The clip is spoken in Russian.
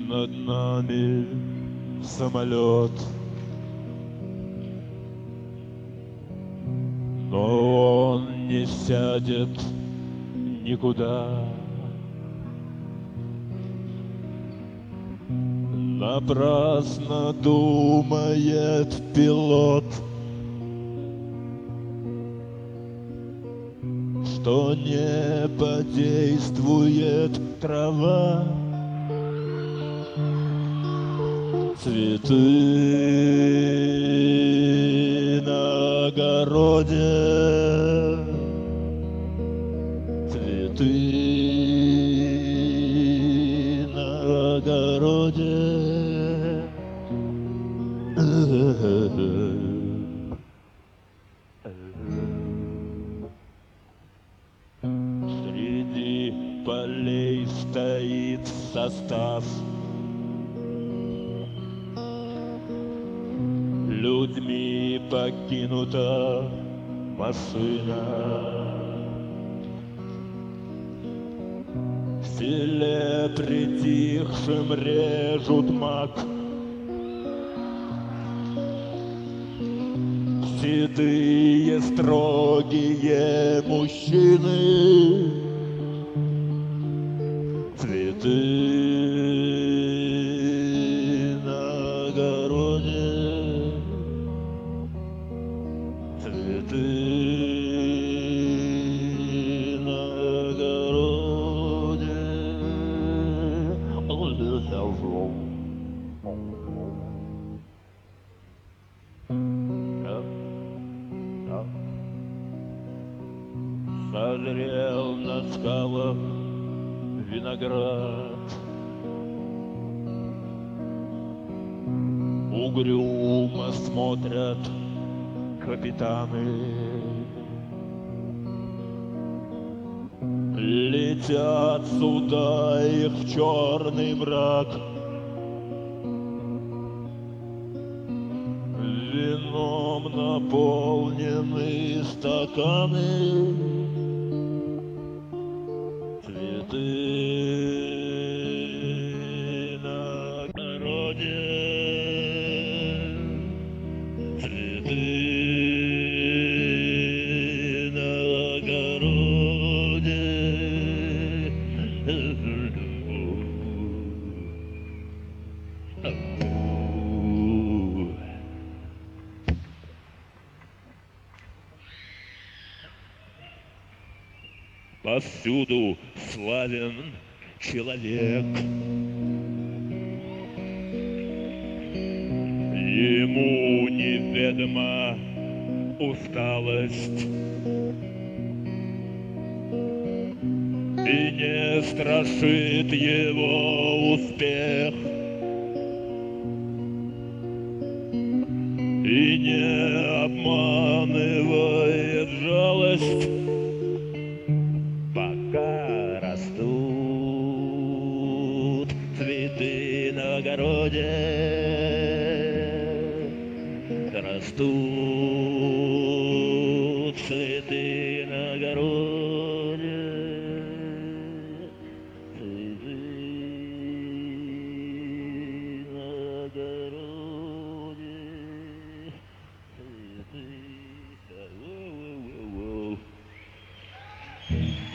над нами самолет, но он не сядет никуда. Напрасно думает пилот, что не подействует трава. Цветы на огороде, цветы на огороде. Среди полей стоит состав, людьми покинута машина. В селе притихшим режут мак, седые строгие мужчины. Цветы на огороде, цветы на огороде. Созрел на скалах виноград, угрюмо смотрят капитаны. Летят сюда их черный мрак, вином наполнены стаканы. Цветы на огороде, цветы на огороде. Повсюду славен человек, ему неведома усталость, и не страшит его успех, и не обманывает жалость. Пока растут цветы на огороде, растут цветы на огороде, цветы на огороде, цветы.